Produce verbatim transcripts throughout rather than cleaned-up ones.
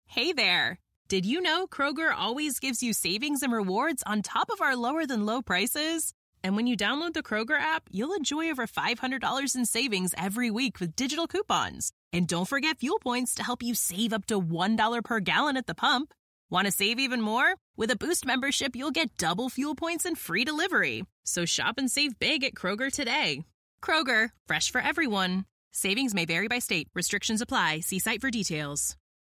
Hey there! Did you know Kroger always gives you savings and rewards on top of our lower-than-low prices? And when you download the Kroger app, you'll enjoy over five hundred dollars in savings every week with digital coupons. And don't forget fuel points to help you save up to one dollar per gallon at the pump. Want to save even more? With a Boost membership, you'll get double fuel points and free delivery. So shop and save big at Kroger today. Kroger, fresh for everyone. Savings may vary by state. Restrictions apply. See site for details.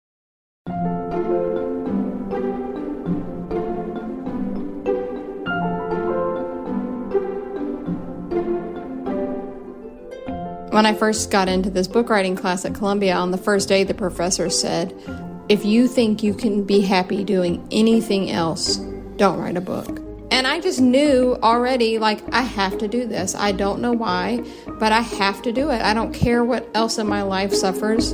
When I first got into this book writing class at Columbia, on the first day, the professor said, if you think you can be happy doing anything else, don't write a book. And I just knew already, like, I have to do this. I don't know why, but I have to do it. I don't care what else in my life suffers.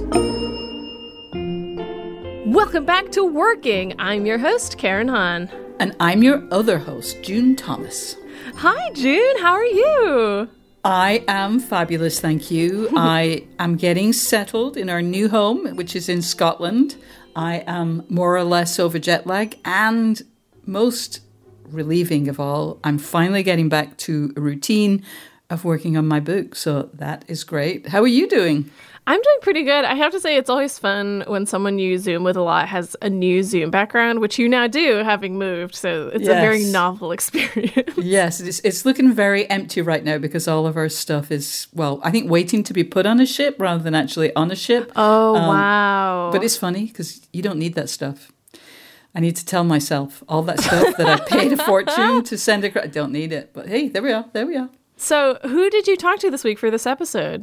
Welcome back to Working. I'm your host, Karen Hahn. And I'm your other host, June Thomas. Hi, June. How are you? I am fabulous, thank you. I am getting settled in our new home, which is in Scotland. I am more or less over jet lag, and most relieving of all, I'm finally getting back to a routine of working on my book. So that is great. How are you doing? I'm doing pretty good. I have to say it's always fun when someone you Zoom with a lot has a new Zoom background, which you now do, having moved. So it's yes. a very novel experience. Yes, it's, it's looking very empty right now because all of our stuff is, well, I think waiting to be put on a ship rather than actually on a ship. Oh, um, wow. But it's funny because you don't need that stuff. I need to tell myself all that stuff that I paid a fortune to send across. I don't need it. But hey, there we are. There we are. So who did you talk to this week for this episode?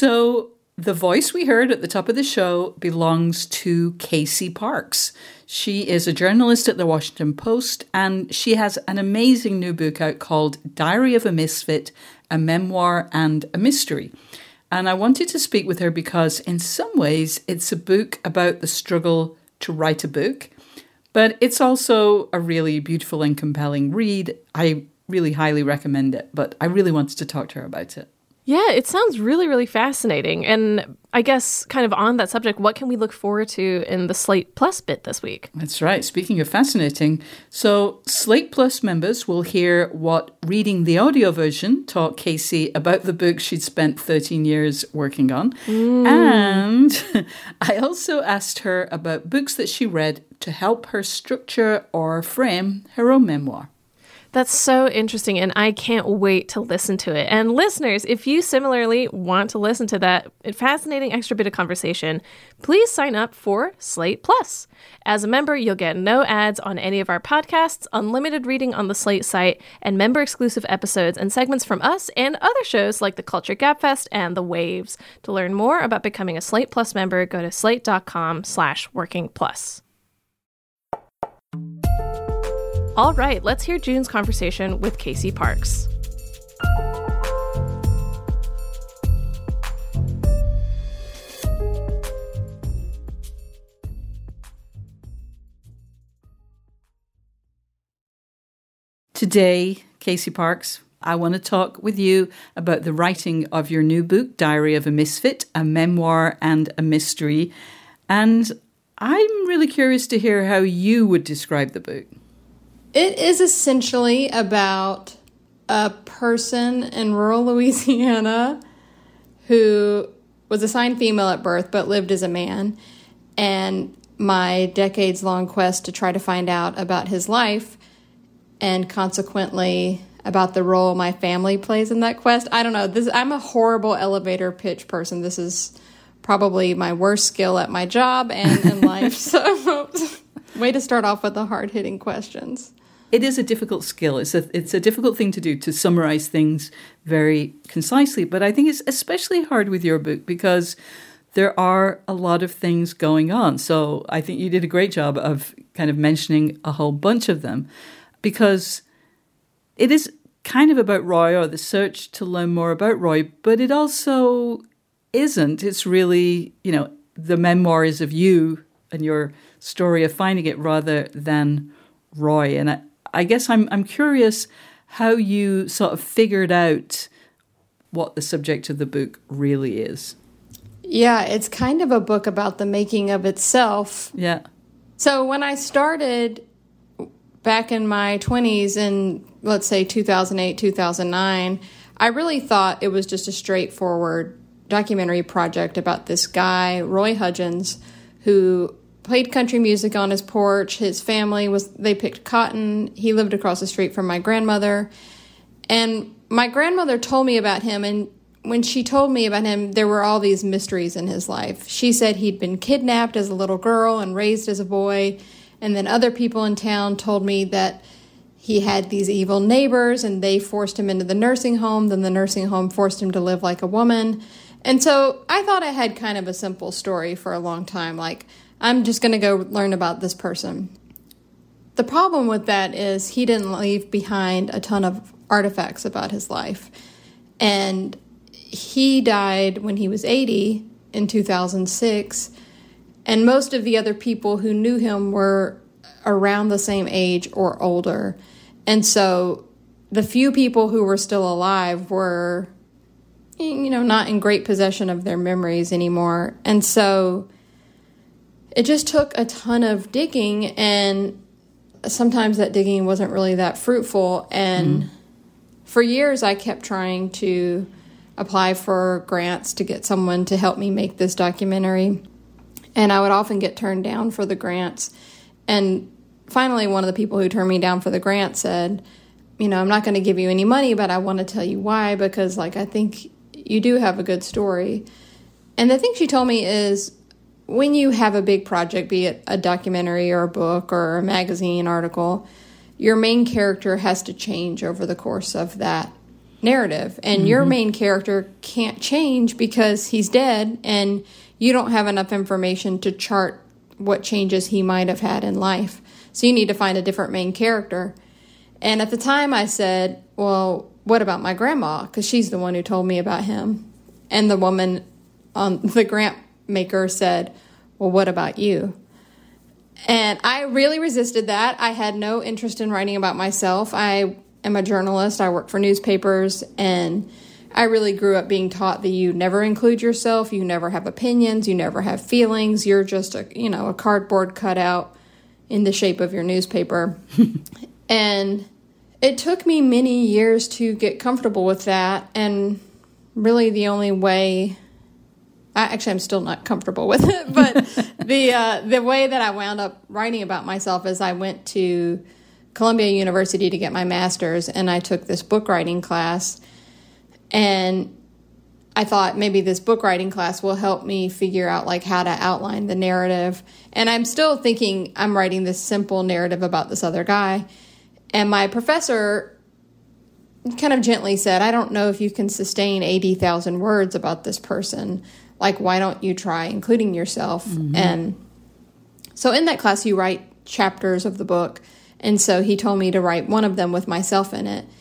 So the voice we heard at the top of the show belongs to Casey Parks. She is a journalist at the Washington Post, and she has an amazing new book out called Diary of a Misfit, a Memoir and a Mystery. And I wanted to speak with her because in some ways it's a book about the struggle to write a book, but it's also a really beautiful and compelling read. I really highly recommend it, but I really wanted to talk to her about it. Yeah, it sounds really, really fascinating. And I guess kind of on that subject, what can we look forward to in the Slate Plus bit this week? That's right. Speaking of fascinating, so Slate Plus members will hear what reading the audio version taught Casey about the book she'd spent thirteen years working on. Mm. And I also asked her about books that she read to help her structure or frame her own memoir. That's so interesting, and I can't wait to listen to it. And listeners, if you similarly want to listen to that fascinating extra bit of conversation, please sign up for Slate Plus. As a member, you'll get no ads on any of our podcasts, unlimited reading on the Slate site, and member-exclusive episodes and segments from us and other shows like the Culture Gabfest and The Waves. To learn more about becoming a Slate Plus member, go to slate.com slash working plus. All right, let's hear June's conversation with Casey Parks. Today, Casey Parks, I want to talk with you about the writing of your new book, Diary of a Misfit, a Memoir and a Mystery. And I'm really curious to hear how you would describe the book. It is essentially about a person in rural Louisiana who was assigned female at birth but lived as a man, and my decades-long quest to try to find out about his life and consequently about the role my family plays in that quest. I don't know. This I'm a horrible elevator pitch person. This is probably my worst skill at my job and in life. So way to start off with the hard-hitting questions. It is a difficult skill. It's a it's a difficult thing to do, to summarize things very concisely. But I think it's especially hard with your book because there are a lot of things going on. So I think you did a great job of kind of mentioning a whole bunch of them, because it is kind of about Roy, or the search to learn more about Roy, but it also isn't. It's really, you know, the memoirs of you and your story of finding it rather than Roy. And I, I guess I'm I'm curious how you sort of figured out what the subject of the book really is. Yeah, it's kind of a book about the making of itself. Yeah. So when I started back in my twenties in, let's say, two thousand eight, two thousand nine, I really thought it was just a straightforward documentary project about this guy, Roy Hudgens, who played country music on his porch. His family was, they picked cotton. He lived across the street from my grandmother. And my grandmother told me about him, and when she told me about him, there were all these mysteries in his life. She said he'd been kidnapped as a little girl and raised as a boy, and then other people in town told me that he had these evil neighbors, and they forced him into the nursing home. Then the nursing home forced him to live like a woman. And so I thought I had kind of a simple story for a long time, like, I'm just going to go learn about this person. The problem with that is he didn't leave behind a ton of artifacts about his life. And he died when he was eighty in two thousand six. And most of the other people who knew him were around the same age or older. And so the few people who were still alive were, you know, not in great possession of their memories anymore. And so it just took a ton of digging, and sometimes that digging wasn't really that fruitful. And mm. for years, I kept trying to apply for grants to get someone to help me make this documentary. And I would often get turned down for the grants. And finally, one of the people who turned me down for the grant said, you know, I'm not going to give you any money, but I want to tell you why, because, like, I think you do have a good story. And the thing she told me is, when you have a big project, be it a documentary or a book or a magazine article, your main character has to change over the course of that narrative. And mm-hmm. your main character can't change because he's dead, and you don't have enough information to chart what changes he might have had in life. So you need to find a different main character. And at the time I said, well, what about my grandma? Because she's the one who told me about him. And the woman on the grant maker said, well, what about you? And I really resisted that. I had no interest in writing about myself. I am a journalist. I work for newspapers, and I really grew up being taught that you never include yourself, you never have opinions, you never have feelings. You're just a, you know, a cardboard cutout in the shape of your newspaper. And it took me many years to get comfortable with that, and really the only way, I, actually I'm still not comfortable with it, but the uh, the way that I wound up writing about myself is I went to Columbia University to get my master's, and I took this book writing class, and I thought maybe this book writing class will help me figure out, like, how to outline the narrative. And I'm still thinking I'm writing this simple narrative about this other guy. And my professor kind of gently said, I don't know if you can sustain eighty thousand words about this person. Like, why don't you try including yourself? Mm-hmm. And so in that class, you write chapters of the book. And so he told me to write one of them with myself in it.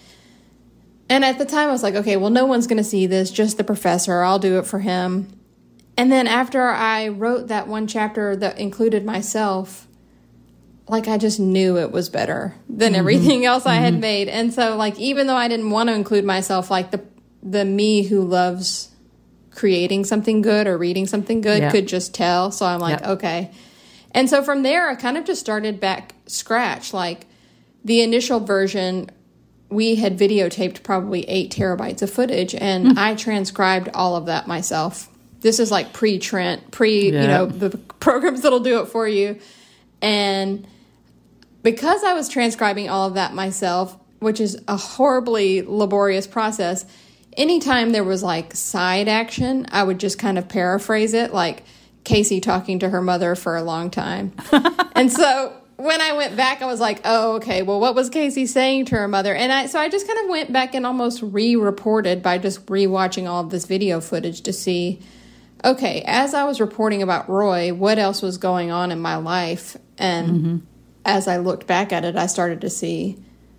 And at the time, I was like, okay, well, no one's going to see this, just the professor. I'll do it for him. And then after I wrote that one chapter that included myself, like, I just knew it was better than mm-hmm. everything else I mm-hmm. had made. And so, like, even though I didn't want to include myself, like, the the me who loves creating something good or reading something good yeah. could just tell. So I'm like, yeah. okay. And so from there, I kind of just started back scratch. Like, the initial version, we had videotaped probably eight terabytes of footage, and mm-hmm. I transcribed all of that myself. This is like pre-Trent, pre, yeah. you know, the programs that'll do it for you. And because I was transcribing all of that myself, which is a horribly laborious process, anytime there was, like, side action, I would just kind of paraphrase it, like Casey talking to her mother for a long time. And so when I went back, I was like, oh, okay, well, what was Casey saying to her mother? And I so I just kind of went back and almost re-reported by just re-watching all of this video footage to see, okay, as I was reporting about Roy, what else was going on in my life? And mm-hmm. as I looked back at it, I started to see,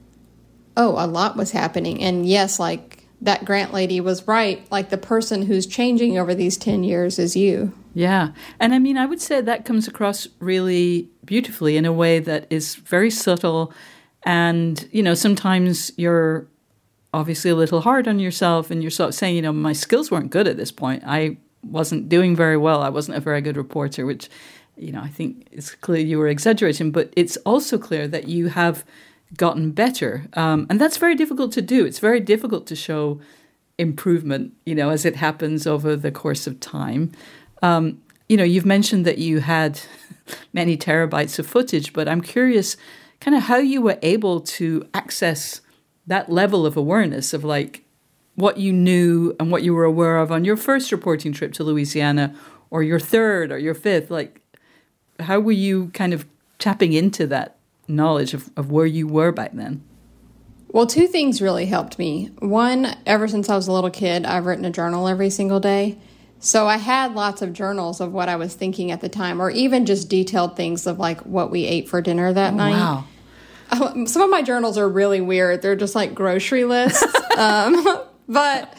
oh, a lot was happening. And yes, like, that grant lady was right. Like, the person who's changing over these ten years is you. Yeah. And I mean, I would say that comes across really beautifully in a way that is very subtle. And, you know, sometimes you're obviously a little hard on yourself, and you're sort of saying, you know, my skills weren't good at this point. I wasn't doing very well. I wasn't a very good reporter, which you know, I think it's clear you were exaggerating, but it's also clear that you have gotten better. Um, and that's very difficult to do. It's very difficult to show improvement, you know, as it happens over the course of time. Um, you know, you've mentioned that you had many terabytes of footage, but I'm curious kind of how you were able to access that level of awareness of like what you knew and what you were aware of on your first reporting trip to Louisiana or your third or your fifth. Like, how were you kind of tapping into that knowledge of, of where you were back then? Well, two things really helped me. One, ever since I was a little kid, I've written a journal every single day. So I had lots of journals of what I was thinking at the time, or even just detailed things of like what we ate for dinner that oh, night. Wow. Uh, some of my journals are really weird. They're just like grocery lists. um, but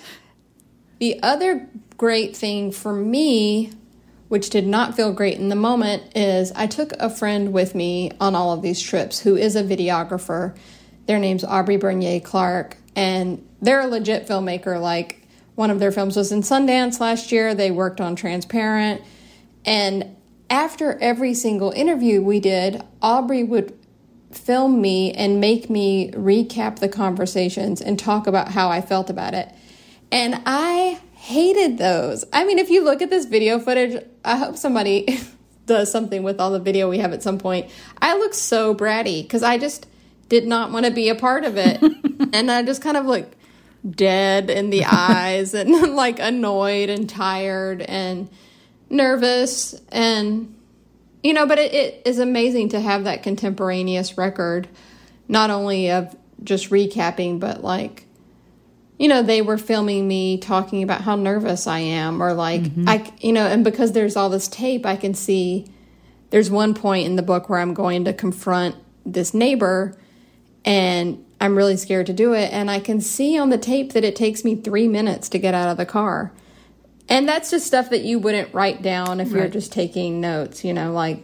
the other great thing for me, which did not feel great in the moment, is I took a friend with me on all of these trips who is a videographer. Their name's Aubrey Bernier Clark, and they're a legit filmmaker. Like, one of their films was in Sundance last year. They worked on Transparent. And after every single interview we did, Aubrey would film me and make me recap the conversations and talk about how I felt about it. And I hated those. I mean, if you look at this video footage, I hope somebody does something with all the video we have at some point. I look so bratty because I just did not want to be a part of it. And I just kind of look dead in the eyes and like annoyed and tired and nervous. And, you know, but it, it is amazing to have that contemporaneous record, not only of just recapping, but like, you know, they were filming me talking about how nervous I am, or like, mm-hmm. I, you know, and because there's all this tape, I can see there's one point in the book where I'm going to confront this neighbor and I'm really scared to do it. And I can see on the tape that it takes me three minutes to get out of the car. And that's just stuff that you wouldn't write down if right. you're just taking notes, you know, like,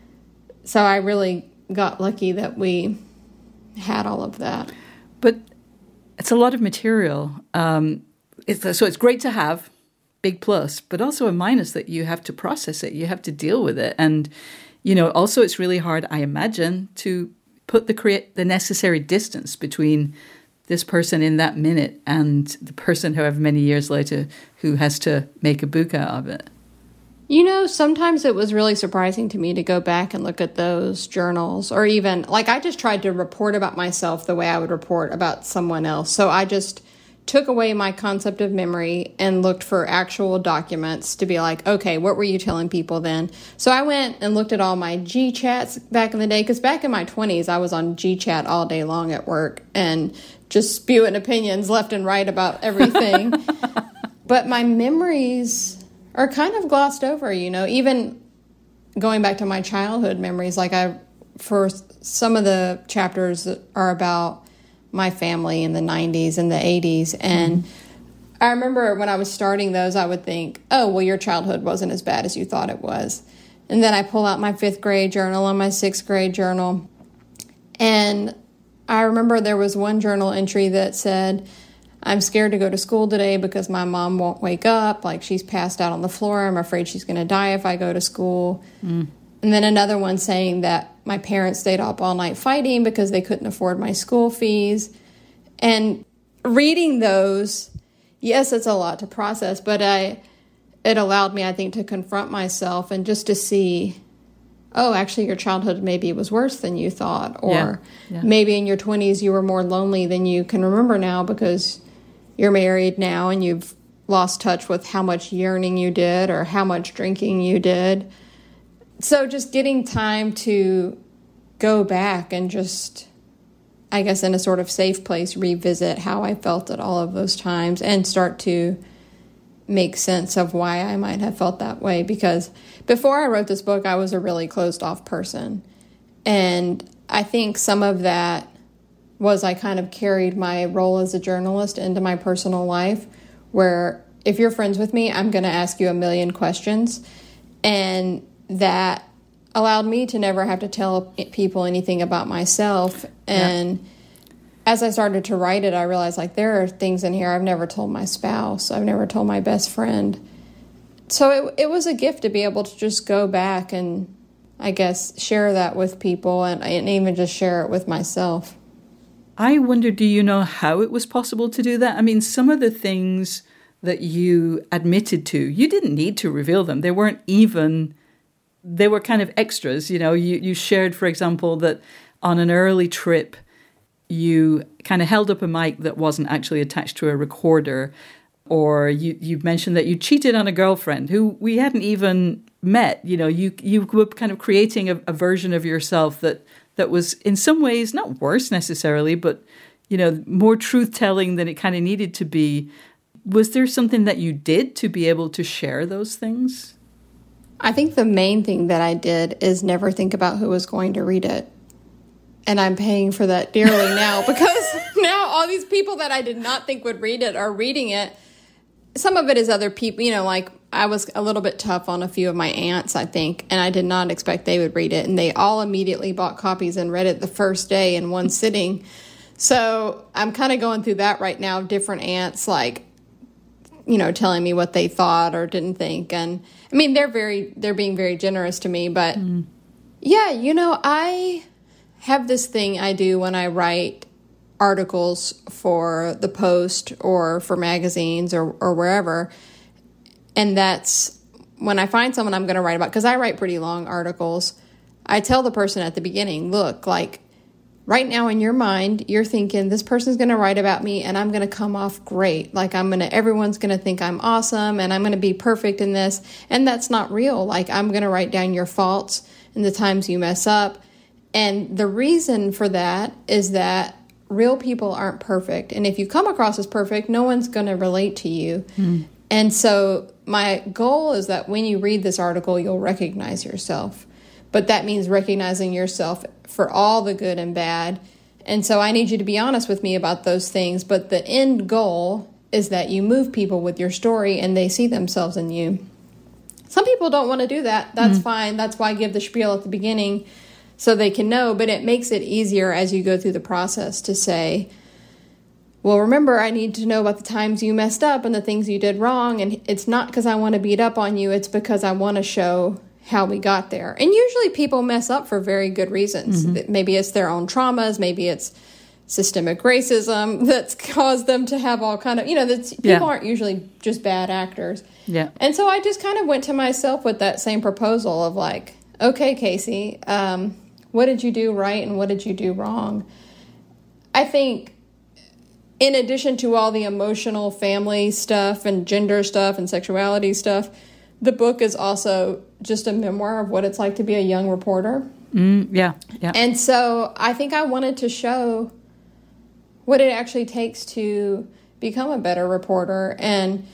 so I really got lucky that we had all of that. But it's a lot of material. Um, it's, so it's great to have, big plus, but also a minus that you have to process it. You have to deal with it. And, you know, also it's really hard, I imagine, to put the create the necessary distance between this person in that minute and the person however many years later who has to make a book out of it. You know, sometimes it was really surprising to me to go back and look at those journals, or even, like, I just tried to report about myself the way I would report about someone else. So I just took away my concept of memory and looked for actual documents to be like, okay, what were you telling people then? So I went and looked at all my G chats back in the day, because back in my twenties, I was on G chat all day long at work and just spewing opinions left and right about everything. But my memories are kind of glossed over, you know, even going back to my childhood memories. Like, I, for some of the chapters that are about my family in the nineties and the eighties. And mm-hmm. I remember when I was starting those, I would think, oh, well, your childhood wasn't as bad as you thought it was. And then I pull out my fifth grade journal and my sixth grade journal. And I remember there was one journal entry that said, I'm scared to go to school today because my mom won't wake up. Like, she's passed out on the floor. I'm afraid she's going to die if I go to school. Mm. And then another one saying that my parents stayed up all night fighting because they couldn't afford my school fees. And reading those, yes, it's a lot to process, but I, it allowed me, I think, to confront myself and just to see, oh, actually your childhood maybe was worse than you thought. Or yeah, yeah. maybe in your twenties you were more lonely than you can remember now because you're married now and you've lost touch with how much yearning you did or how much drinking you did. So just getting time to go back and just, I guess, in a sort of safe place, revisit how I felt at all of those times and start to make sense of why I might have felt that way. Because before I wrote this book, I was a really closed-off person. And I think some of that was I kind of carried my role as a journalist into my personal life, where if you're friends with me, I'm going to ask you a million questions. And that allowed me to never have to tell people anything about myself. And yeah. as I started to write it, I realized, like, there are things in here I've never told my spouse. I've never told my best friend. So it, it was a gift to be able to just go back and I guess, share that with people and, and even just share it with myself. I wonder, do you know how it was possible to do that? I mean, some of the things that you admitted to, you didn't need to reveal them. They weren't even, they were kind of extras. You know, you, you shared, for example, that on an early trip, you kind of held up a mic that wasn't actually attached to a recorder. Or you, you mentioned that you cheated on a girlfriend who we hadn't even met. You know, you, you were kind of creating a, a version of yourself that that was in some ways not worse necessarily, but, you know, more truth-telling than it kind of needed to be. Was there something that you did to be able to share those things? I think the main thing that I did is never think about who was going to read it. And I'm paying for that dearly now, because now all these people that I did not think would read it are reading it. Some of it is other people, you know, like I was a little bit tough on a few of my aunts, I think, and I did not expect they would read it. And they all immediately bought copies and read it the first day in one sitting. So I'm kind of going through that right now, different aunts, like, you know, telling me what they thought or didn't think. And I mean, they're very, they're being very generous to me. But mm. yeah, you know, I have this thing I do when I write articles for the Post or for magazines or, or wherever. And that's when I find someone I'm going to write about, because I write pretty long articles. I tell the person at the beginning, look, like right now in your mind, you're thinking this person's going to write about me and I'm going to come off great. Like I'm going to, everyone's going to think I'm awesome and I'm going to be perfect in this. And that's not real. Like I'm going to write down your faults and the times you mess up. And the reason for that is that real people aren't perfect. And if you come across as perfect, no one's going to relate to you. Mm. And so my goal is that when you read this article, you'll recognize yourself. But that means recognizing yourself for all the good and bad. And so I need you to be honest with me about those things. But the end goal is that you move people with your story and they see themselves in you. Some people don't want to do that. That's mm. fine. That's why I give the spiel at the beginning so they can know. But it makes it easier as you go through the process to say, well, remember, I need to know about the times you messed up and the things you did wrong. And it's not because I want to beat up on you. It's because I want to show how we got there. And usually people mess up for very good reasons. Mm-hmm. Maybe it's their own traumas. Maybe it's systemic racism that's caused them to have all kind of, you know, that's, people yeah. aren't usually just bad actors. Yeah. And so I just kind of went to myself with that same proposal of like, okay, Casey, um, what did you do right and what did you do wrong? I think in addition to all the emotional family stuff and gender stuff and sexuality stuff, the book is also just a memoir of what it's like to be a young reporter. Mm, yeah, yeah. And so I think I wanted to show what it actually takes to become a better reporter. And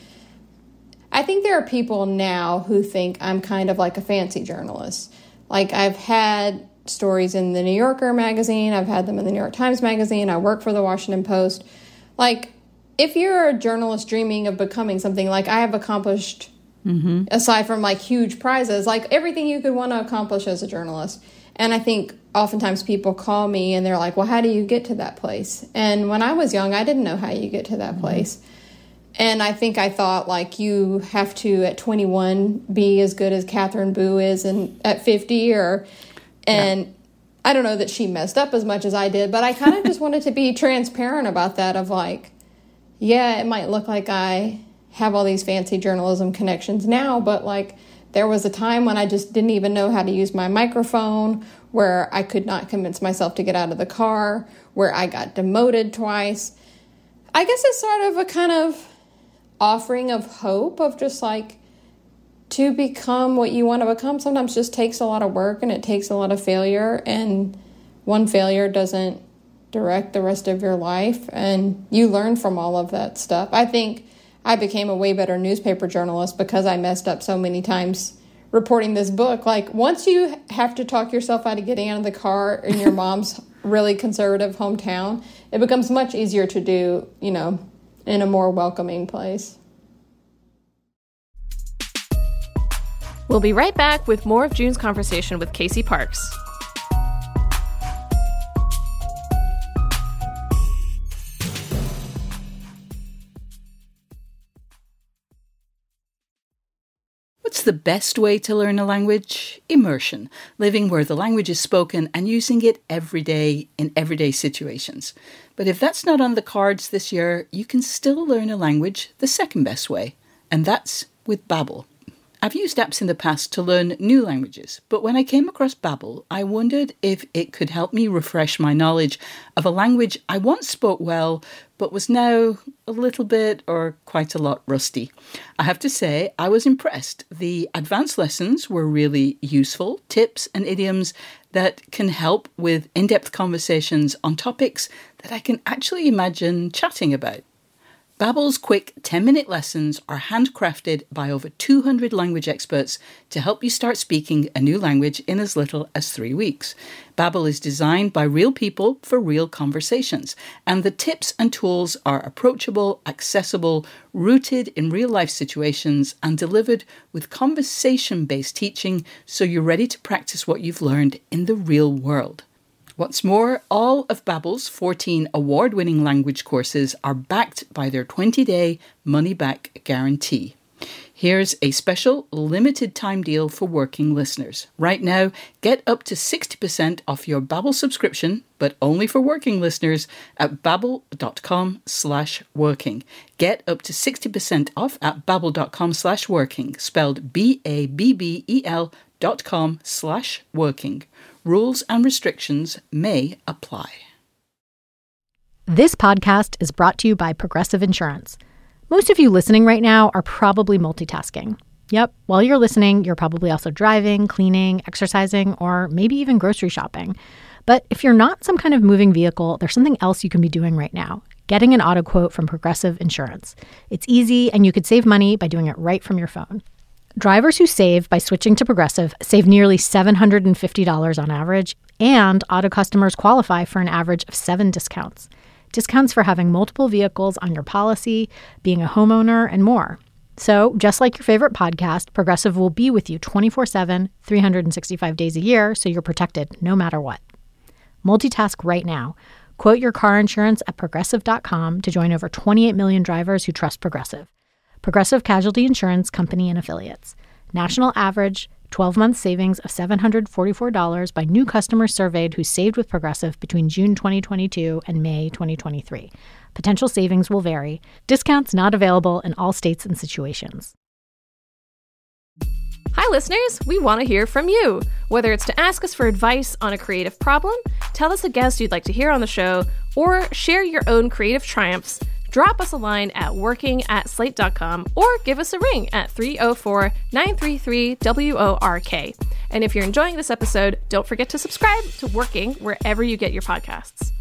I think there are people now who think I'm kind of like a fancy journalist. Like I've had stories in the New Yorker magazine. I've had them in the New York Times magazine. I work for the Washington Post. Like, if you're a journalist dreaming of becoming something, like I have accomplished, mm-hmm. aside from like huge prizes, like everything you could want to accomplish as a journalist. And I think oftentimes people call me and they're like, well, how do you get to that place? And when I was young, I didn't know how you get to that mm-hmm. place. And I think I thought like you have to at twenty-one be as good as Catherine Boo is and at fifty or, and yeah. I don't know that she messed up as much as I did, but I kind of just wanted to be transparent about that of like, yeah, it might look like I have all these fancy journalism connections now, but like there was a time when I just didn't even know how to use my microphone, where I could not convince myself to get out of the car, where I got demoted twice. I guess it's sort of a kind of offering of hope of just like, to become what you want to become sometimes just takes a lot of work and it takes a lot of failure, and one failure doesn't direct the rest of your life, and you learn from all of that stuff. I think I became a way better newspaper journalist because I messed up so many times reporting this book. Like once you have to talk yourself out of getting out of the car in your mom's really conservative hometown, it becomes much easier to do, you know, in a more welcoming place. We'll be right back with more of June's conversation with Casey Parks. What's the best way to learn a language? Immersion, living where the language is spoken and using it every day in everyday situations. But if that's not on the cards this year, you can still learn a language the second best way, and that's with Babbel. I've used apps in the past to learn new languages, but when I came across Babbel, I wondered if it could help me refresh my knowledge of a language I once spoke well, but was now a little bit or quite a lot rusty. I have to say, I was impressed. The advanced lessons were really useful, tips and idioms that can help with in-depth conversations on topics that I can actually imagine chatting about. Babbel's quick ten-minute lessons are handcrafted by over two hundred language experts to help you start speaking a new language in as little as three weeks. Babbel is designed by real people for real conversations, and the tips and tools are approachable, accessible, rooted in real-life situations, and delivered with conversation-based teaching so you're ready to practice what you've learned in the real world. What's more, all of Babbel's fourteen award-winning language courses are backed by their twenty-day money-back guarantee. Here's a special limited-time deal for working listeners. Right now, get up to sixty percent off your Babbel subscription, but only for working listeners, at babbel.com slash working. Get up to sixty percent off at babbel.com slash working, spelled B A B B E L dot com slash working. Rules and restrictions may apply. This podcast is brought to you by Progressive Insurance. Most of you listening right now are probably multitasking. Yep, while you're listening, you're probably also driving, cleaning, exercising, or maybe even grocery shopping. But if you're not some kind of moving vehicle, there's something else you can be doing right now. Getting an auto quote from Progressive Insurance. It's easy, and you could save money by doing it right from your phone. Drivers who save by switching to Progressive save nearly seven hundred fifty dollars on average, and auto customers qualify for an average of seven discounts. Discounts for having multiple vehicles on your policy, being a homeowner, and more. So, just like your favorite podcast, Progressive will be with you twenty-four seven, three hundred sixty-five days a year, so you're protected no matter what. Multitask right now. Quote your car insurance at Progressive dot com to join over twenty-eight million drivers who trust Progressive. Progressive Casualty Insurance Company and Affiliates. National average twelve-month savings of seven hundred forty-four dollars by new customers surveyed who saved with Progressive between June twenty twenty-two and May twenty twenty-three. Potential savings will vary. Discounts not available in all states and situations. Hi, listeners. We want to hear from you. Whether it's to ask us for advice on a creative problem, tell us a guest you'd like to hear on the show, or share your own creative triumphs, drop us a line at working at slate dot com or give us a ring at three oh four, nine three three, W O R K. And if you're enjoying this episode, don't forget to subscribe to Working wherever you get your podcasts.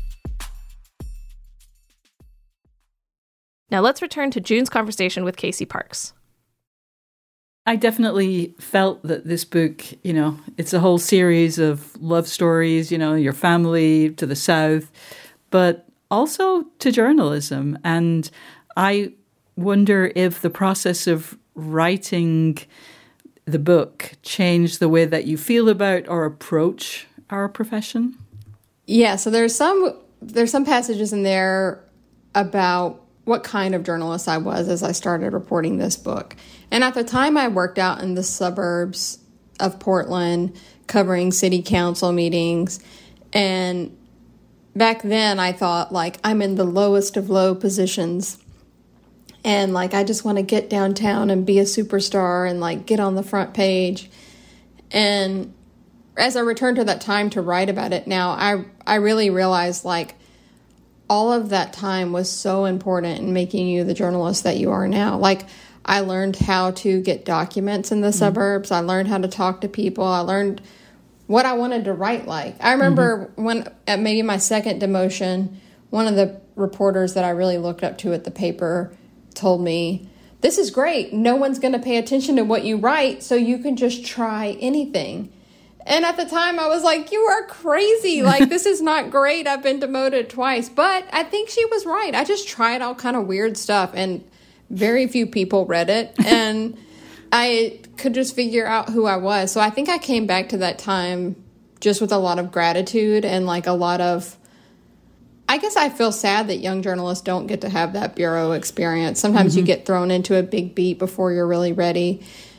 Now let's return to June's conversation with Casey Parks. I definitely felt that this book, you know, it's a whole series of love stories, you know, your family to the South, but also to journalism. And I wonder if the process of writing the book changed the way that you feel about or approach our profession. Yeah, so there's some there's some passages in there about what kind of journalist I was as I started reporting this book. And at the time, I worked out in the suburbs of Portland, covering city council meetings. And back then, I thought, like, I'm in the lowest of low positions. And, like, I just want to get downtown and be a superstar and, like, get on the front page. And as I returned to that time to write about it now, I, I really realized, like, all of that time was so important in making you the journalist that you are now. Like, I learned how to get documents in the mm-hmm. suburbs. I learned how to talk to people. I learned what I wanted to write like. I remember mm-hmm. when, at maybe my second demotion, one of the reporters that I really looked up to at the paper told me, "This is great. No one's going to pay attention to what you write, so you can just try anything." And at the time, I was like, you are crazy. Like, this is not great. I've been demoted twice. But I think she was right. I just tried all kind of weird stuff, and very few people read it. And I could just figure out who I was. So I think I came back to that time just with a lot of gratitude and, like, a lot of... I guess I feel sad that young journalists don't get to have that bureau experience. Sometimes mm-hmm. you get thrown into a big beat before you're really ready.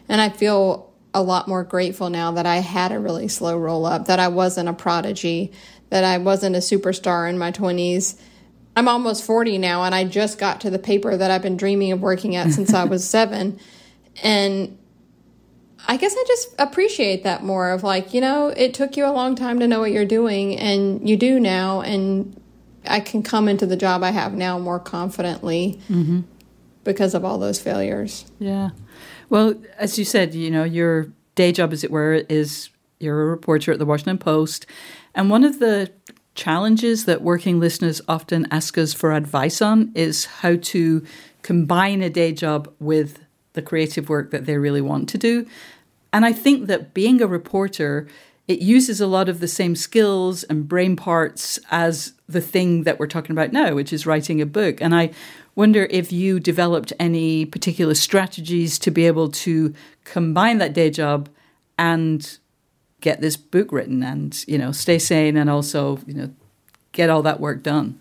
And I feel a lot more grateful now that I had a really slow roll up, that I wasn't a prodigy, that I wasn't a superstar in my twenties. I'm almost forty now, and I just got to the paper that I've been dreaming of working at since I was seven. And I guess I just appreciate that more of like, you know, it took you a long time to know what you're doing, and you do now, and I can come into the job I have now more confidently mm-hmm. because of all those failures. Yeah. Well, as you said, you know, your day job, as it were, is you're a reporter at the Washington Post. And one of the challenges that working listeners often ask us for advice on is how to combine a day job with the creative work that they really want to do. And I think that being a reporter, it uses a lot of the same skills and brain parts as the thing that we're talking about now, which is writing a book. And I wonder if you developed any particular strategies to be able to combine that day job and get this book written and, you know, stay sane and also, you know, get all that work done.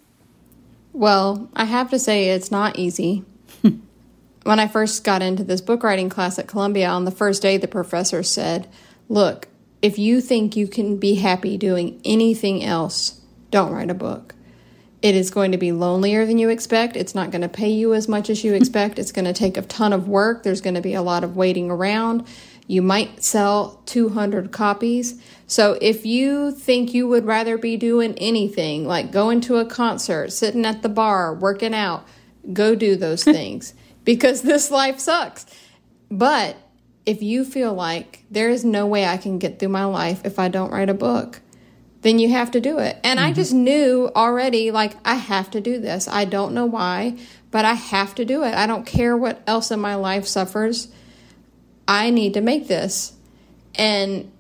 Well, I have to say it's not easy. When I first got into this book writing class at Columbia, on the first day, the professor said, look, if you think you can be happy doing anything else, don't write a book. It is going to be lonelier than you expect. It's not going to pay you as much as you expect. It's going to take a ton of work. There's going to be a lot of waiting around. You might sell two hundred copies. So if you think you would rather be doing anything, like going to a concert, sitting at the bar, working out, go do those things because this life sucks. But if you feel like there is no way I can get through my life if I don't write a book, then you have to do it. And mm-hmm. I just knew already, like, I have to do this. I don't know why, but I have to do it. I don't care what else in my life suffers. I need to make this. And,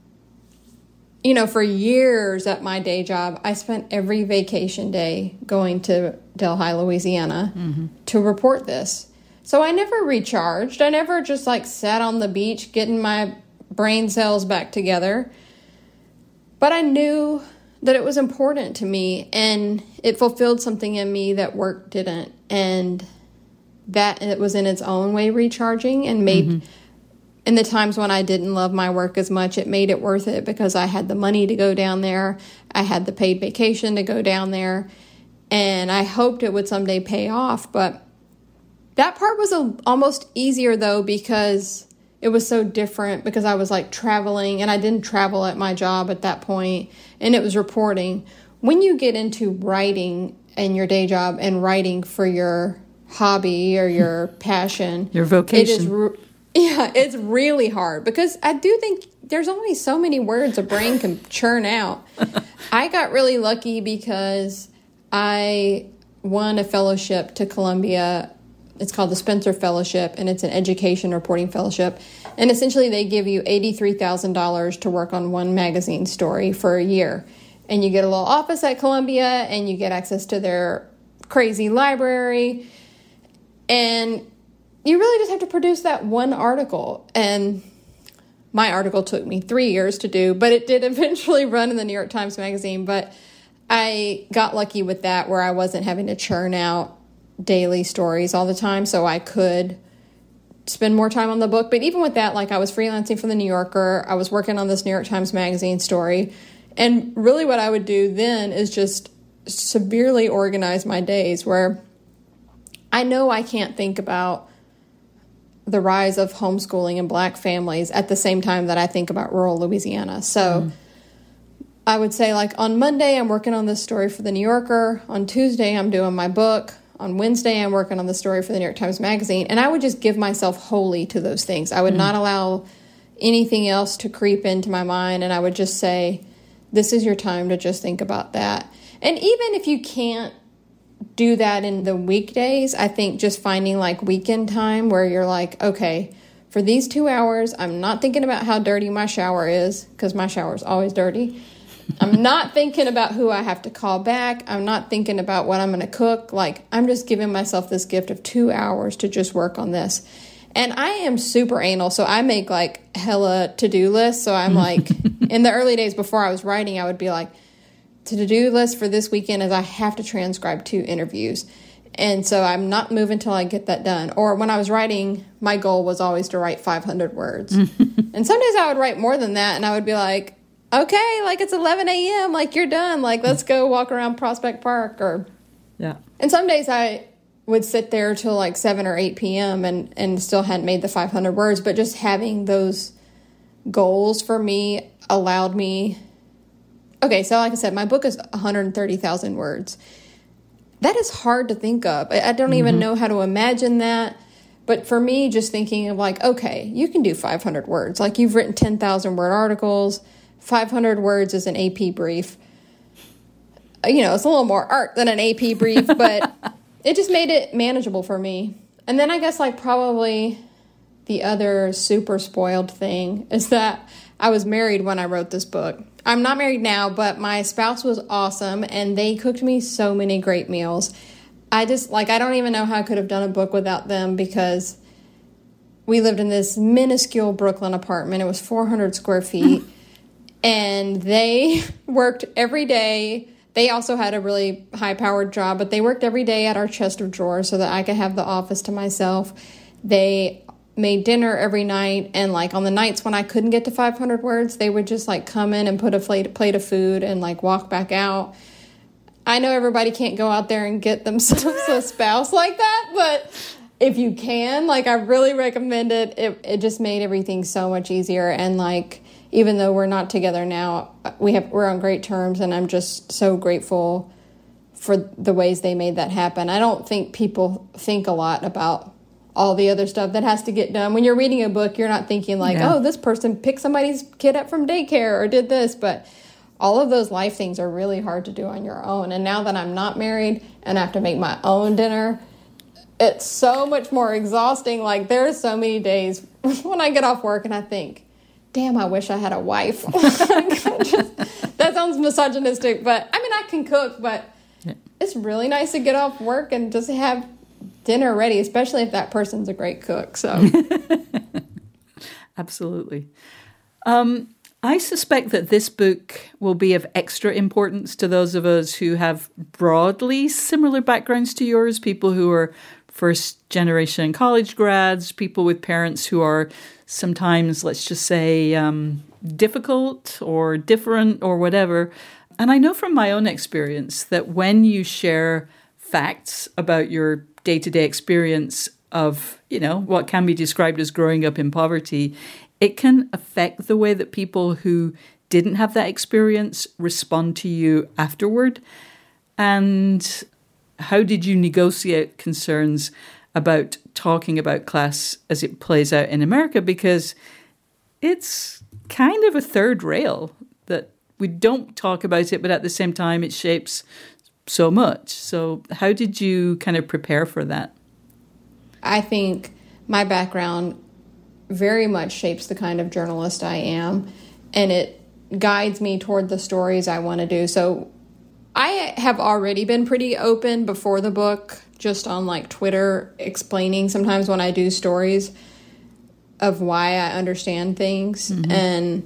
you know, for years at my day job, I spent every vacation day going to Delhi, Louisiana mm-hmm. to report this. So I never recharged. I never just, like, sat on the beach getting my brain cells back together. But I knew that it was important to me, and it fulfilled something in me that work didn't. And that it was in its own way recharging and made... Mm-hmm. In the times when I didn't love my work as much, it made it worth it because I had the money to go down there. I had the paid vacation to go down there. And I hoped it would someday pay off. But that part was a, almost easier, though, because it was so different because I was, like, traveling. And I didn't travel at my job at that point. And it was reporting. When you get into writing in your day job and writing for your hobby or your passion. Your vocation. It is... Re- Yeah, it's really hard because I do think there's only so many words a brain can churn out. I got really lucky because I won a fellowship to Columbia. It's called the Spencer Fellowship, and it's an education reporting fellowship. And essentially they give you eighty-three thousand dollars to work on one magazine story for a year. And you get a little office at Columbia, and you get access to their crazy library. And you really just have to produce that one article. And my article took me three years to do, but it did eventually run in the New York Times Magazine. But I got lucky with that where I wasn't having to churn out daily stories all the time, so I could spend more time on the book. But even with that, like I was freelancing for the New Yorker, I was working on this New York Times Magazine story. And really what I would do then is just severely organize my days where I know I can't think about the rise of homeschooling in Black families at the same time that I think about rural Louisiana. So mm. I would say, like, on Monday, I'm working on this story for the New Yorker. On Tuesday, I'm doing my book. On Wednesday, I'm working on the story for the New York Times Magazine. And I would just give myself wholly to those things. I would mm. not allow anything else to creep into my mind. And I would just say, this is your time to just think about that. And even if you can't do that in the weekdays, I think just finding like weekend time where you're like, okay, for these two hours, I'm not thinking about how dirty my shower is because my shower is always dirty. I'm not thinking about who I have to call back. I'm not thinking about what I'm going to cook. Like, I'm just giving myself this gift of two hours to just work on this. And I am super anal, so I make like hella to-do lists. So I'm like, in the early days before I was writing, I would be like, to-do list for this weekend is I have to transcribe two interviews. And so I'm not moving until I get that done. Or when I was writing, my goal was always to write five hundred words. And some days I would write more than that, and I would be like, okay, like it's eleven a.m., like you're done. Like, let's go walk around Prospect Park. Or yeah. And some days I would sit there till like seven or eight p.m. and, and still hadn't made the five hundred words. But just having those goals for me allowed me... Okay, so like I said, my book is one hundred thirty thousand words. That is hard to think of. I don't even mm-hmm. know how to imagine that. But for me, just thinking of like, okay, you can do five hundred words. Like, you've written ten thousand word articles. five hundred words is an A P brief. You know, it's a little more art than an A P brief, but it just made it manageable for me. And then I guess like probably the other super spoiled thing is that I was married when I wrote this book. I'm not married now, but my spouse was awesome, and they cooked me so many great meals. I just, like, I don't even know how I could have done a book without them, because we lived in this minuscule Brooklyn apartment. It was four hundred square feet, and they worked every day. They also had a really high-powered job, but they worked every day at our chest of drawers so that I could have the office to myself. They made dinner every night, and like on the nights when I couldn't get to five hundred words, they would just like come in and put a plate, plate of food and like walk back out. I know everybody can't go out there and get themselves a spouse like that, but if you can, like, I really recommend it. It it just made everything so much easier. And like, even though we're not together now, we have we're on great terms, and I'm just so grateful for the ways they made that happen. I don't think people think a lot about all the other stuff that has to get done. When you're reading a book, you're not thinking like, yeah. oh, this person picked somebody's kid up from daycare or did this. But all of those life things are really hard to do on your own. And now that I'm not married and I have to make my own dinner, it's so much more exhausting. Like, there's so many days when I get off work and I think, damn, I wish I had a wife. Just, that sounds misogynistic, but I mean, I can cook, but yeah. It's really nice to get off work and just have dinner ready, especially if that person's a great cook. So, absolutely. Um, I suspect that this book will be of extra importance to those of us who have broadly similar backgrounds to yours, people who are first generation college grads, people with parents who are sometimes, let's just say, um, difficult or different or whatever. And I know from my own experience that when you share facts about your day-to-day experience of, you know, what can be described as growing up in poverty, it can affect the way that people who didn't have that experience respond to you afterward. And how did you negotiate concerns about talking about class as it plays out in America? Because it's kind of a third rail that we don't talk about it, but at the same time it shapes so much. So how did you kind of prepare for that? I think my background very much shapes the kind of journalist I am, and it guides me toward the stories I want to do. So I have already been pretty open before the book, just on like Twitter, explaining sometimes when I do stories of why I understand things. Mm-hmm. And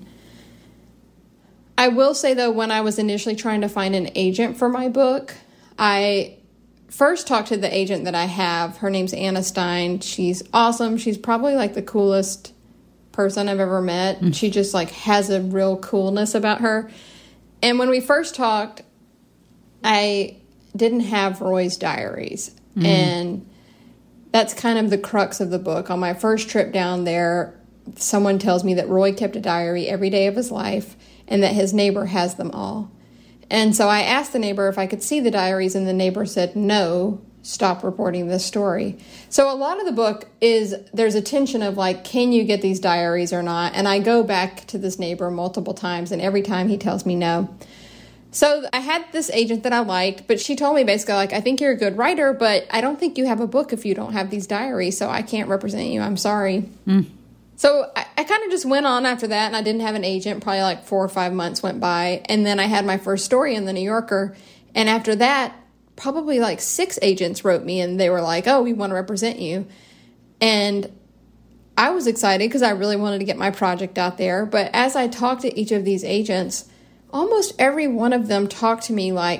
I will say, though, when I was initially trying to find an agent for my book, I first talked to the agent that I have. Her name's Anna Stein. She's awesome. She's probably like the coolest person I've ever met. Mm. She just like has a real coolness about her. And when we first talked, I didn't have Roy's diaries. Mm. And that's kind of the crux of the book. On my first trip down there, someone tells me that Roy kept a diary every day of his life and that his neighbor has them all. And so I asked the neighbor if I could see the diaries, and the neighbor said, no, stop reporting this story. So a lot of the book is, there's a tension of like, can you get these diaries or not? And I go back to this neighbor multiple times, and every time he tells me no. So I had this agent that I liked, but she told me basically like, I think you're a good writer, but I don't think you have a book if you don't have these diaries, so I can't represent you. I'm sorry. Mm. So I, I kind of just went on after that, and I didn't have an agent. Probably like four or five months went by, and then I had my first story in the New Yorker. And after that, probably like six agents wrote me, and they were like, oh, we want to represent you. And I was excited because I really wanted to get my project out there. But as I talked to each of these agents, almost every one of them talked to me like,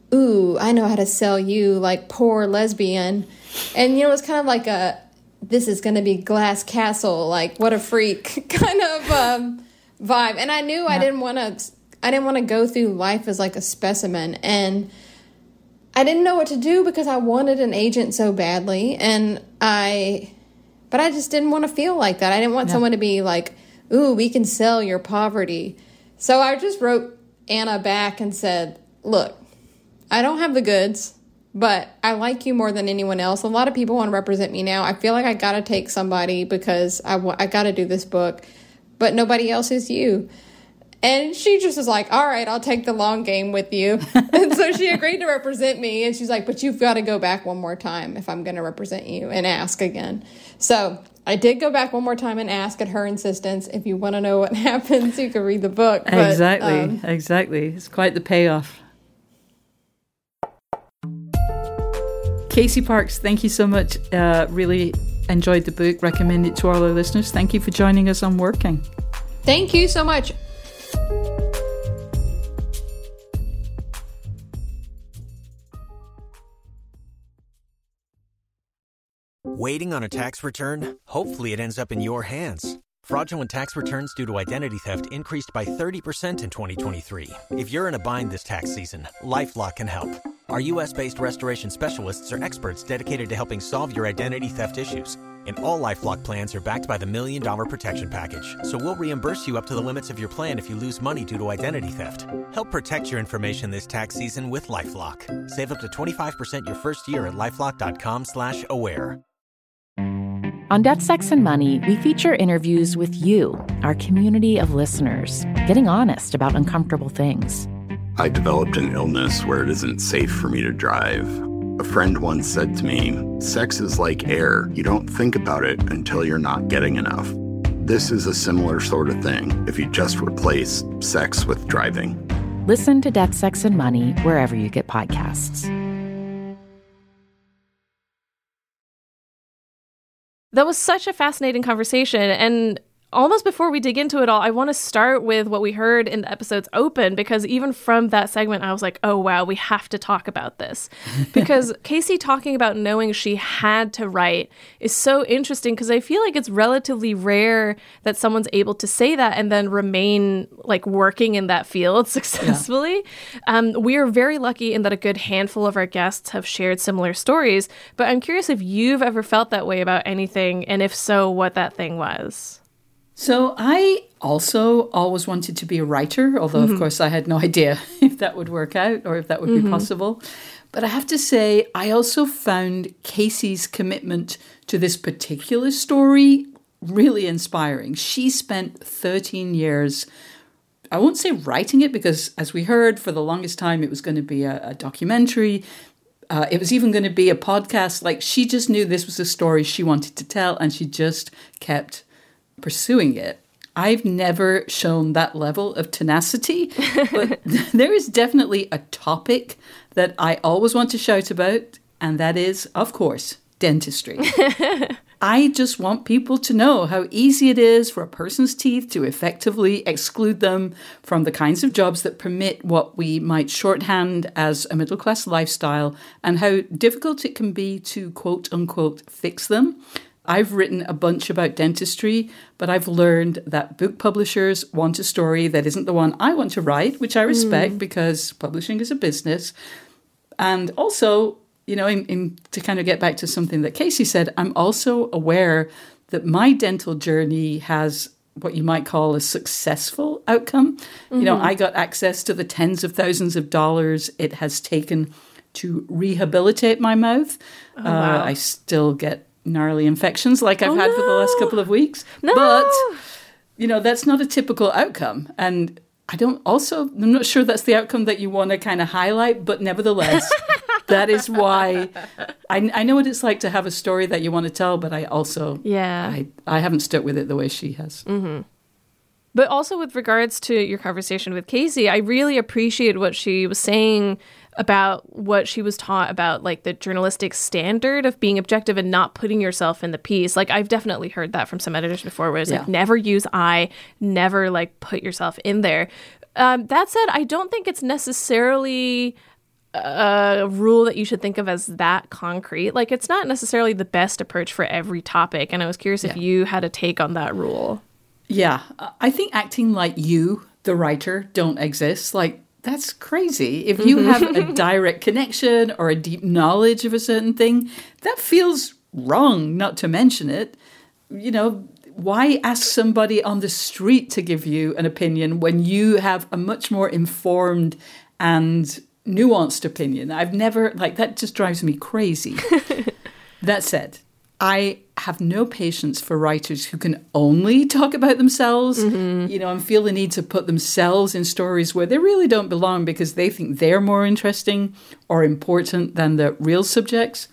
ooh, I know how to sell you, like, poor lesbian. And, you know, it's kind of like a, this is going to be Glass Castle, like, what a freak kind of um, vibe. And I knew yeah. I didn't want to, I didn't want to go through life as, like, a specimen. And I didn't know what to do because I wanted an agent so badly. And I, but I just didn't want to feel like that. I didn't want yeah. someone to be like, ooh, we can sell your poverty. So I just wrote Anna back and said, look, I don't have the goods, but I like you more than anyone else. A lot of people want to represent me now. I feel like I got to take somebody because I, w- I got to do this book, but nobody else is you. And she just was like, all right, I'll take the long game with you. And so she agreed to represent me. And she's like, but you've got to go back one more time if I'm going to represent you and ask again. So I did go back one more time and ask at her insistence. If you want to know what happens, you can read the book. But, exactly, um, exactly. It's quite the payoff. Casey Parks, thank you so much. Uh, really enjoyed the book. Recommend it to all our listeners. Thank you for joining us on Working. Thank you so much. Waiting on a tax return? Hopefully it ends up in your hands. Fraudulent tax returns due to identity theft increased by thirty percent in twenty twenty-three. If you're in a bind this tax season, LifeLock can help. Our U S based restoration specialists are experts dedicated to helping solve your identity theft issues. And all LifeLock plans are backed by the Million Dollar Protection Package. So we'll reimburse you up to the limits of your plan if you lose money due to identity theft. Help protect your information this tax season with LifeLock. Save up to twenty-five percent your first year at LifeLock.com slash aware. On Death, Sex, and Money, we feature interviews with you, our community of listeners, getting honest about uncomfortable things. I developed an illness where it isn't safe for me to drive. A friend once said to me, sex is like air. You don't think about it until you're not getting enough. This is a similar sort of thing if you just replace sex with driving. Listen to Death, Sex, and Money wherever you get podcasts. That was such a fascinating conversation. And almost before we dig into it all, I want to start with what we heard in the episode's open, because even from that segment, I was like, oh, wow, we have to talk about this. Because Casey talking about knowing she had to write is so interesting, because I feel like it's relatively rare that someone's able to say that and then remain like working in that field successfully. Yeah. Um, we are very lucky in that a good handful of our guests have shared similar stories. But I'm curious if you've ever felt that way about anything, and if so, what that thing was. So I also always wanted to be a writer, although, mm-hmm. of course, I had no idea if that would work out or if that would mm-hmm. be possible. But I have to say, I also found Casey's commitment to this particular story really inspiring. She spent thirteen years, I won't say writing it, because as we heard, for the longest time, it was going to be a, a documentary. Uh, it was even going to be a podcast. Like, she just knew this was a story she wanted to tell, and she just kept pursuing it. I've never shown that level of tenacity, but there is definitely a topic that I always want to shout about, and that is, of course, dentistry. I just want people to know how easy it is for a person's teeth to effectively exclude them from the kinds of jobs that permit what we might shorthand as a middle-class lifestyle, and how difficult it can be to quote-unquote fix them. I've written a bunch about dentistry, but I've learned that book publishers want a story that isn't the one I want to write, which I respect mm. because publishing is a business. And also, you know, in, in, to kind of get back to something that Casey said, I'm also aware that my dental journey has what you might call a successful outcome. Mm-hmm. You know, I got access to the tens of thousands of dollars it has taken to rehabilitate my mouth. Oh, wow. uh, I still get gnarly infections like I've oh, had no. for the last couple of weeks. No. But, you know, that's not a typical outcome. And I don't also, I'm not sure that's the outcome that you want to kind of highlight, but nevertheless, that is why I, I know what it's like to have a story that you want to tell, but I also, yeah, I, I haven't stuck with it the way she has. Mm-hmm. But also with regards to your conversation with Casey, I really appreciate what she was saying about what she was taught about, like, the journalistic standard of being objective and not putting yourself in the piece. Like, I've definitely heard that from some editors before, where it's yeah. like, never use I, never, like, put yourself in there. Um, that said, I don't think it's necessarily a rule that you should think of as that concrete. Like, it's not necessarily the best approach for every topic. And I was curious yeah. if you had a take on that rule. Yeah, I think acting like you, the writer, don't exist. Like, that's crazy. If you have a direct connection or a deep knowledge of a certain thing, that feels wrong not to mention it. You know, why ask somebody on the street to give you an opinion when you have a much more informed and nuanced opinion? I've never, like, that just drives me crazy. That said, I have no patience for writers who can only talk about themselves, mm-hmm. you know, and feel the need to put themselves in stories where they really don't belong because they think they're more interesting or important than the real subjects.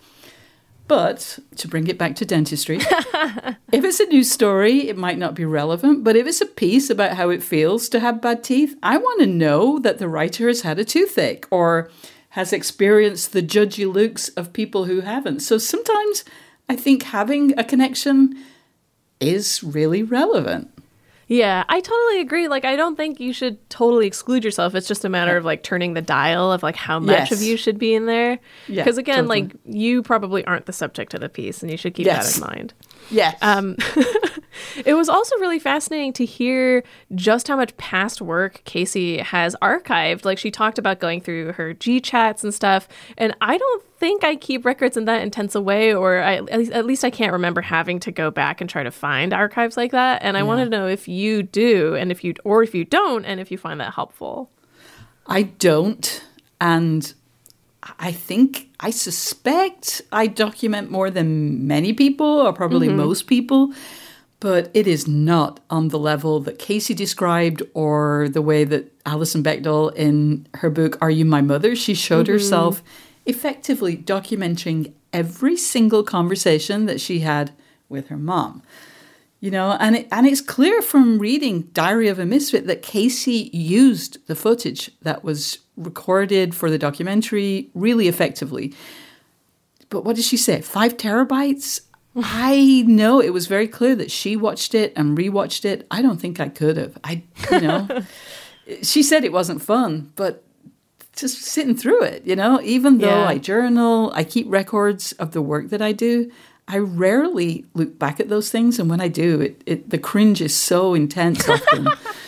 But to bring it back to dentistry, if it's a new story, it might not be relevant. But if it's a piece about how it feels to have bad teeth, I want to know that the writer has had a toothache or has experienced the judgy looks of people who haven't. So sometimes I think having a connection is really relevant. Yeah, I totally agree. Like, I don't think you should totally exclude yourself. It's just a matter of, like, turning the dial of, like, how much yes. of you should be in there. Because, yeah, again, totally. like, you probably aren't the subject of the piece, and you should keep yes. that in mind. Yes. Um, it was also really fascinating to hear just how much past work Casey has archived. Like, she talked about going through her G chats and stuff, and I don't think I keep records in that intense a way, or I, at, least, at least I can't remember having to go back and try to find archives like that. And I yeah. want to know if you do, and if you, or if you don't, and if you find that helpful. I don't, and I think, I suspect I document more than many people, or probably mm-hmm. most people, but it is not on the level that Casey described or the way that Alison Bechdel in her book, Are You My Mother? She showed mm-hmm. herself effectively documenting every single conversation that she had with her mom. You know, and it, and it's clear from reading Diary of a Misfit that Casey used the footage that was recorded for the documentary really effectively. But what did she say? Five terabytes? I know it was very clear that she watched it and rewatched it. I don't think I could have. I, you know, she said it wasn't fun, but just sitting through it, you know, even though yeah. I journal, I keep records of the work that I do, I rarely look back at those things. And when I do, it, it the cringe is so intense often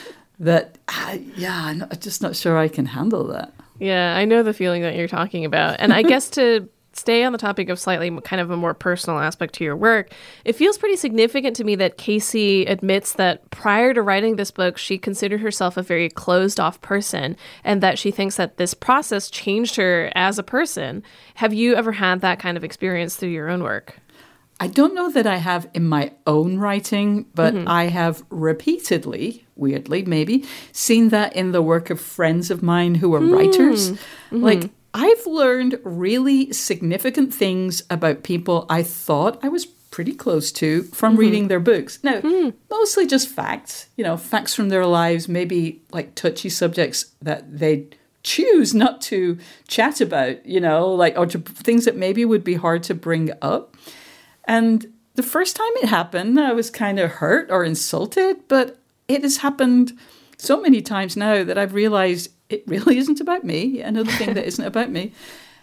that, uh, yeah, I'm, not, I'm just not sure I can handle that. Yeah, I know the feeling that you're talking about. And I guess to stay on the topic of slightly kind of a more personal aspect to your work, it feels pretty significant to me that Casey admits that prior to writing this book, she considered herself a very closed-off person, and that she thinks that this process changed her as a person. Have you ever had that kind of experience through your own work? I don't know that I have in my own writing, but mm-hmm. I have repeatedly, weirdly maybe, seen that in the work of friends of mine who are mm. writers. Mm-hmm. Like, I've learned really significant things about people I thought I was pretty close to from mm-hmm. reading their books. Now, mm. mostly just facts, you know, facts from their lives, maybe like touchy subjects that they choose not to chat about, you know, like, or to, things that maybe would be hard to bring up. And the first time it happened, I was kind of hurt or insulted, but it has happened so many times now that I've realized it really isn't about me. Another thing that isn't about me.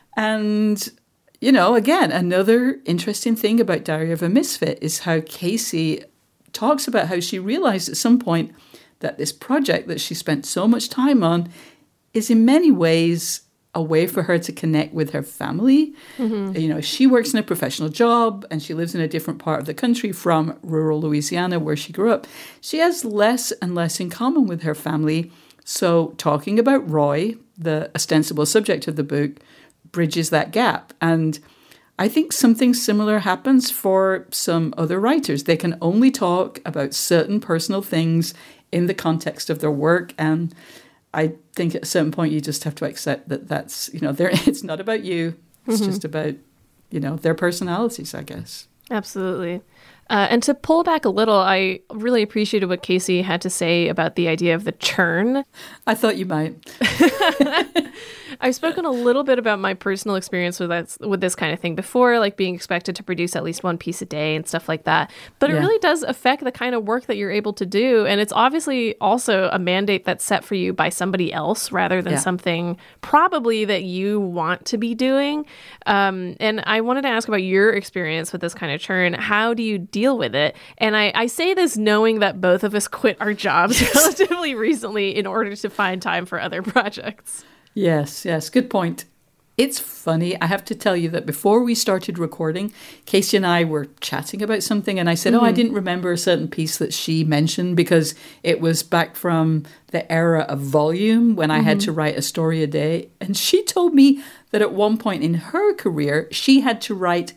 And, you know, again, another interesting thing about Diary of a Misfit is how Casey talks about how she realized at some point that this project that she spent so much time on is in many ways a way for her to connect with her family. Mm-hmm. You know, she works in a professional job and she lives in a different part of the country from rural Louisiana where she grew up. She has less and less in common with her family. So talking about Roy, the ostensible subject of the book, bridges that gap. And I think something similar happens for some other writers. They can only talk about certain personal things in the context of their work. And I think at a certain point you just have to accept that that's, you know, it's not about you. It's mm-hmm. just about, you know, their personalities, I guess. Absolutely. Uh, and to pull back a little, I really appreciated what Casey had to say about the idea of the churn. I thought you might. I've spoken a little bit about my personal experience with that, with this kind of thing before, like being expected to produce at least one piece a day and stuff like that. But it Yeah. really does affect the kind of work that you're able to do. And it's obviously also a mandate that's set for you by somebody else rather than Yeah. something probably that you want to be doing. Um, and I wanted to ask about your experience with this kind of churn. How do you deal with it? And I, I say this knowing that both of us quit our jobs relatively recently in order to find time for other projects. Yes, yes, good point. It's funny. I have to tell you that before we started recording, Casey and I were chatting about something, and I said, mm-hmm. oh, I didn't remember a certain piece that she mentioned because it was back from the era of volume when I mm-hmm. had to write a story a day. And she told me that at one point in her career, she had to write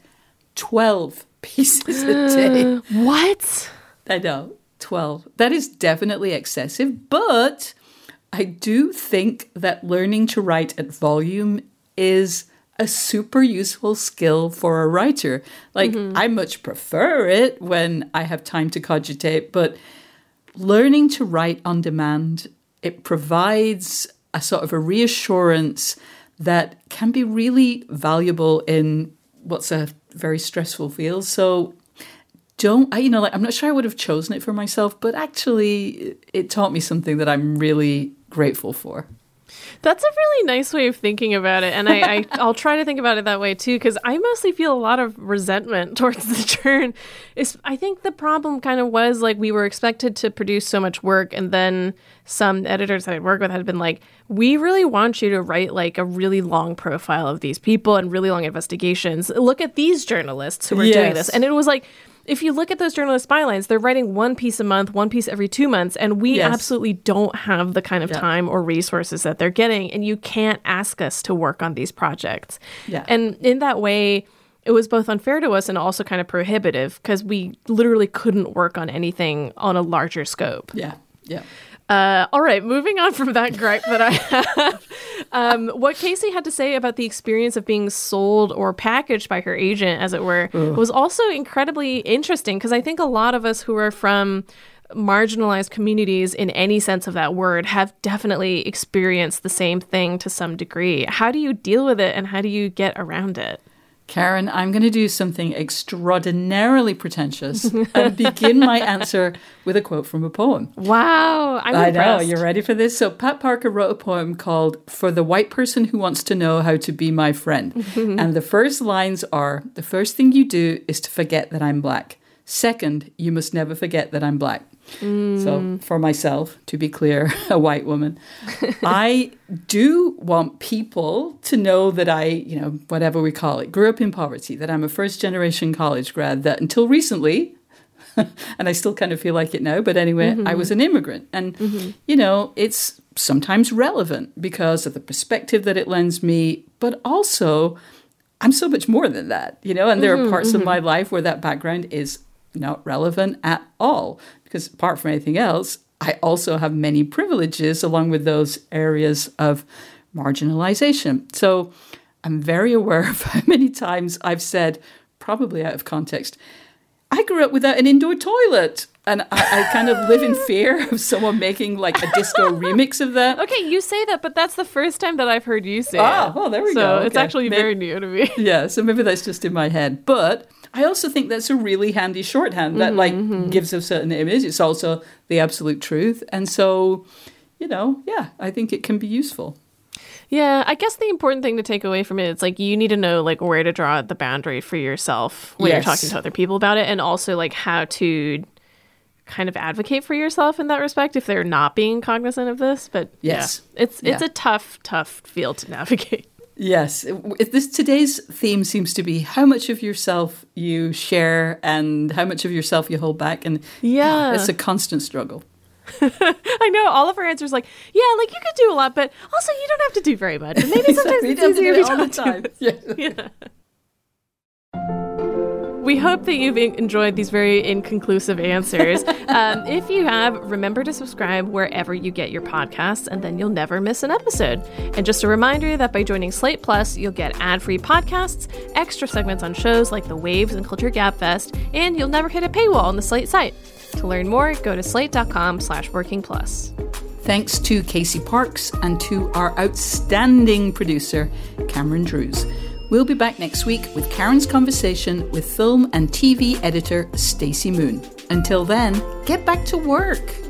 twelve pieces a day. What? I know, twelve. That is definitely excessive, but I do think that learning to write at volume is a super useful skill for a writer. Like, mm-hmm. I much prefer it when I have time to cogitate, but learning to write on demand, it provides a sort of a reassurance that can be really valuable in what's a very stressful field. So don't, I, you know, like, I'm not sure I would have chosen it for myself, but actually it taught me something that I'm really grateful for. That's a really nice way of thinking about it. And I, I, I'll try to think about it that way too, because I mostly feel a lot of resentment towards the churn. It's, I think the problem kind of was like we were expected to produce so much work, and then some editors that I'd worked with had been like, we really want you to write like a really long profile of these people and really long investigations. Look at these journalists who are yes. doing this. And it was like, if you look at those journalist bylines, they're writing one piece a month, one piece every two months, and we yes. absolutely don't have the kind of yeah. time or resources that they're getting, and you can't ask us to work on these projects. Yeah. And in that way, it was both unfair to us and also kind of prohibitive because we literally couldn't work on anything on a larger scope. Yeah, yeah. Uh, all right, moving on from that gripe that I have, um, what Casey had to say about the experience of being sold or packaged by her agent, as it were, Ugh. was also incredibly interesting because I think a lot of us who are from marginalized communities in any sense of that word have definitely experienced the same thing to some degree. How do you deal with it and how do you get around it? Karen, I'm going to do something extraordinarily pretentious and begin my answer with a quote from a poem. Wow, I'm I impressed. know, you're ready for this? So Pat Parker wrote a poem called For the White Person Who Wants to Know How to Be My Friend. And the first lines are, the first thing you do is to forget that I'm black. Second, you must never forget that I'm black. Mm. So for myself, to be clear, a white woman, I do want people to know that I, you know, whatever we call it, grew up in poverty, that I'm a first generation college grad, that until recently, and I still kind of feel like it now, but anyway, mm-hmm. I was an immigrant. And, mm-hmm. you know, it's sometimes relevant because of the perspective that it lends me, but also I'm so much more than that, you know, and there mm-hmm, are parts mm-hmm. of my life where that background is not relevant at all. Because apart from anything else, I also have many privileges along with those areas of marginalization. So I'm very aware of how many times I've said, probably out of context, I grew up without an indoor toilet. And I, I kind of live in fear of someone making like a disco remix of that. Okay, you say that, but that's the first time that I've heard you say oh, it. Oh, there we so go. So it's okay. actually maybe, very new to me. Yeah, so maybe that's just in my head. But I also think that's a really handy shorthand that mm-hmm, like mm-hmm. gives a certain image. It's also the absolute truth. And so, you know, yeah, I think it can be useful. Yeah, I guess the important thing to take away from it, it's like you need to know like where to draw the boundary for yourself when yes. you're talking to other people about it, and also like how to kind of advocate for yourself in that respect if they're not being cognizant of this. But yes, yeah, it's it's yeah. a tough, tough field to navigate. Yes. This today's theme seems to be how much of yourself you share and how much of yourself you hold back. And yeah, it's a constant struggle. I know. All of our answers like, yeah, like you could do a lot, but also you don't have to do very much. And maybe sometimes exactly. it's easier to to all the talk time. to. Yeah. yeah. We hope that you've enjoyed these very inconclusive answers. Um, if you have, remember to subscribe wherever you get your podcasts, and then you'll never miss an episode. And just a reminder that by joining Slate Plus, you'll get ad-free podcasts, extra segments on shows like The Waves and Culture Gab Fest, and you'll never hit a paywall on the Slate site. To learn more, go to slate.com slash working plus. Thanks to Casey Parks and to our outstanding producer, Cameron Drews. We'll be back next week with Karen's conversation with film and T V editor Stacey Moon. Until then, get back to work.